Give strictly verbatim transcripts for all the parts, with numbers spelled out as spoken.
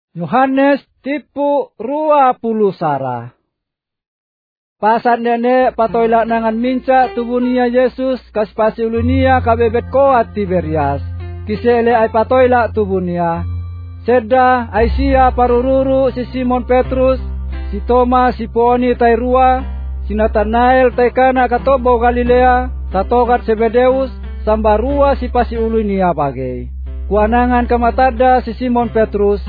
Yohanes tipu rua puluh sara. Pasan nene patoila nangan minca tubunia Yesus kaspasi ulunia kabebet koat Tiberias. Kisele ay patoila tubunia. Seda ay siya parururu si Simon Petrus, si Thomas si Poni tay rua, si Nathanael tay kana katobo Galilea, tatokat Zebedeus, sambarua si pasi ulunia bagay. Kuanangan kamatada si Simon Petrus,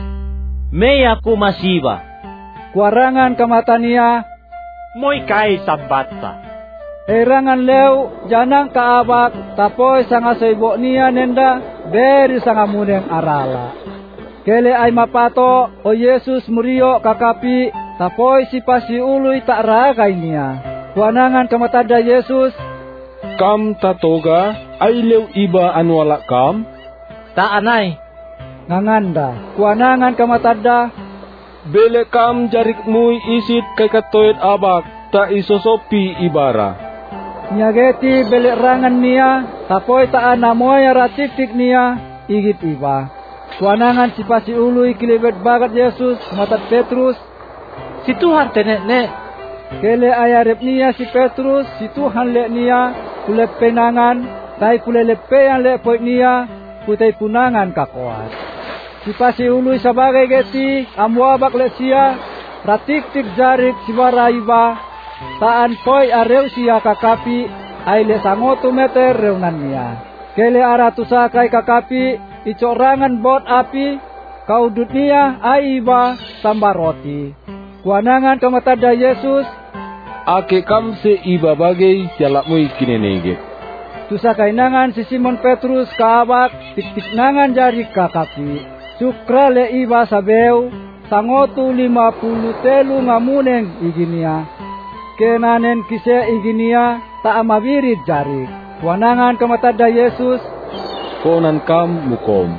may aku masiba. Kuarangan kamatania, moy kay sabata. Erangan leo janang kaabak tapoy sanga saibo niya nenda beri sanga muneng arala. Kele ay mapato o Yesus murio kakapi tapoy si pasi uluy tak ragay niya. Kuanangan kamatada Yesus, kam tatoga ay leo iba anwala kam? Ta anay. Nganganda. Kuanangan kamatada, bele kam jarik muy isit kay katoyet abak ta isosopi ibara. Nyageti bele rangan niya tapoy taan namoy ratiktik niya igit iba. Kuanangan si pasi uluy kilibet bagat Yesus matat Petrus, si Tuhan tenek ne. Kele ayarep niya si Petrus si Tuhan le niya kulep penangan tay kulelepean le poit niya putay punangan kakuat. Si pasi uluy sabagai geti amwabak le siya ratiktik jarik si baraiba taan poy areu siya kakapi ay le sangoto meter reunan niya. Kele aratusakay kakapi icorangan bot api kaudut niya ay iba sambar roti. Kuanangan kamatada Yesus, ake kam se iba bagay tialak mo'y kinenegit. Tusakay nangan si Simon Petrus kaabak tiktik nangan jari kakapi. Sukra le iba sabeu sangotu lima puluh telu ngamuneng iginia. Kenanen kise iginia ta amabirit jari. Kuanangan kamatada Yesus, konan kam mukom.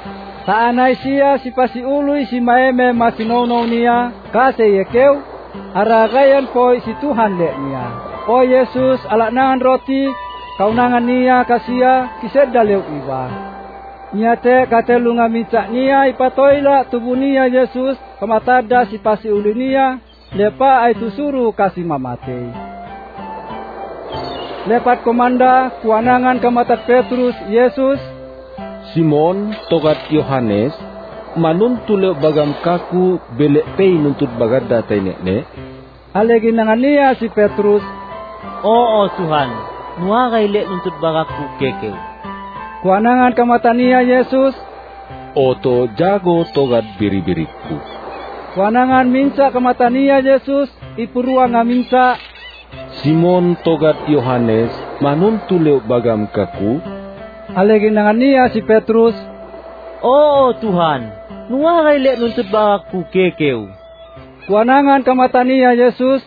Taanay siya si pasi uluy si maeme masinono niya kase yekeu aragayan poy si Tuhan le niya. O Yesus alak nangan roti kaunangan niya kasiya kiseda leu iba. Nyate katelunga minca niya ipatoila tubuh niya Yesus kamatada si pasi uluy niya lepa ay tusuru kasi mamatei. Lepat komanda kuanangan kamatat Petrus Yesus, Simon togat Yohanes manun tule bagam kaku belek pei nuntut bagada tay ne. Alegi nangan niya si Petrus, oo Tuhan, nuagay le nuntut bagaku kekeu. Kuanangan kamatan niya Yesus, oto jago togat biri-biriku. Kuanangan minca kamatan niya Yesus ipurua nga minca. Simon togat Yohanes manun tule bagam kaku. Alegi nangan niya si Petrus, oo Tuhan, nuagay le nuntut bagaku kekeu. Kuanangan kamatan niya Yesus,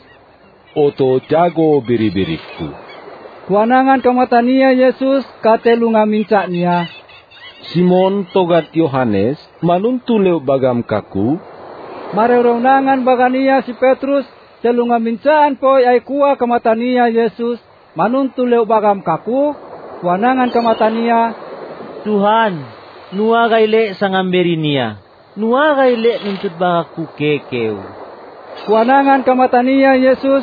oto jago biri-biriku. Kuanangan kamatan niya Yesus katelunga minca niya. Simon togat Yohanes manun tule bagam kaku. Mareronangan baga niya si Petrus telunga mincaan poy ay kuwa kamatan niya Yesus manun tule bagam kaku. Kuanangan kamatan niya, Tuhan, nuagay le sangamberi niya. Nuagay le nuntut bagaku kekeu. Kuanangan kamatan niya Yesus,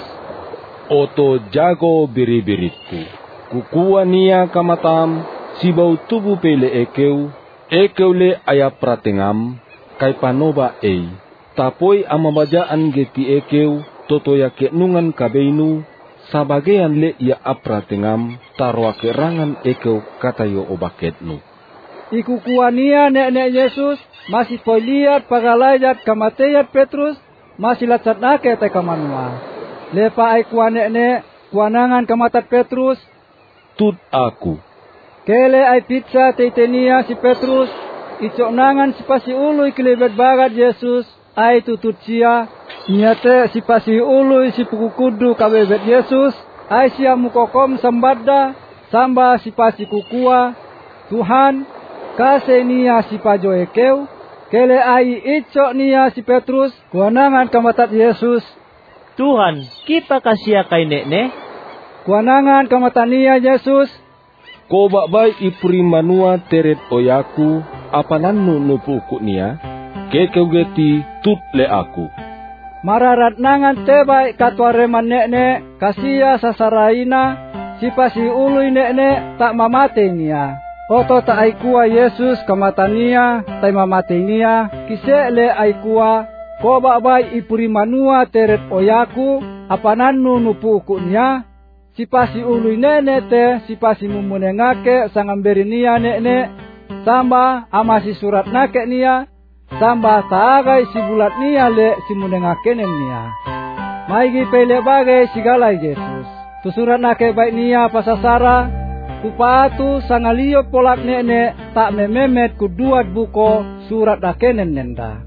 oto jago biri-biriku. Kukuha niya kamatam sibaw tubu pele ekeu. Ekeu le ayap pratengam kay panoba ei. Tapoy amabajaan geti ekeu totoya kenungan kabeinu. Sabagian le ia apratengam tarwa kerangan ekeu katayo obaketnu. Ikukuha niya nek-nek Yesus masih poy liat pagalayat kamateyat Petrus masih latsat nake te kamanua. Lepa ay kuha nek-nek kuanangan kamatat Petrus, tut aku. Kele ay pizza teitenia si Petrus icok nangan si pasi uluy kilibet bagat Yesus ay tutut siya. Nyate si pasi uluy si pukukudu kabebet Yesus ay siya mukokom sambada samba si pasi kukua. Tuhan kase niya si pajo ekeu. Kele ay icok niya si Petrus kuanangan kamatat Yesus, Tuhan, kita kasih kay nek-nek. Kuanangan kamatan niya Yesus, ko bakbay ipuri manua teret oyaku apanan nu nupuku niya. kekeu geti tut le aku. Mararat nangan tebai katwareman nek-nek kasia sasaraina sipasi ului nek-nek tak mamate nia. Oto ta aikua Yesus kamatania tai mamate nia kise le aikua ko babai ipuri manua teret oyaku apanannu nupuku nia. Sipasi ului nek-nek te sipasi mumunengake sangamberi nia nek-nek samba amasi surat nake nia. Samba taagai si bulat nia le si munengakenen nia. Maigi pele bagai sigala Yesus. Tu surat nake baik nia pasasara. Kupatu sangalio polak nene tak mememet kuduat buko surat nakenen nenda.